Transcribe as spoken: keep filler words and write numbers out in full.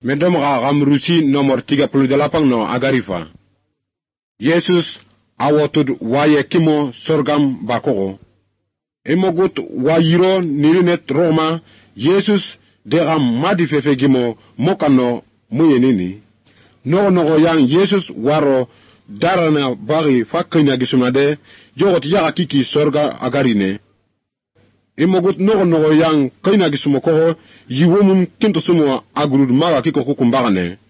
Medom ga gamrusi nomor tiga puluh delapan no agarifa. Yesus awotud waye kimo sorgam bakogo. Emogut wayiro nirinet Roma, Yesus degam madi fefe gimo mokano muyenini. Nogo nogo yang Yesus waro darana bagi fakanya gisumade, jogot yaga kiki sorga agarine. Emogut nogo nogo yang kanya gisumoko, yiwomun kinto sumo agurud maga kiko kukumbagane.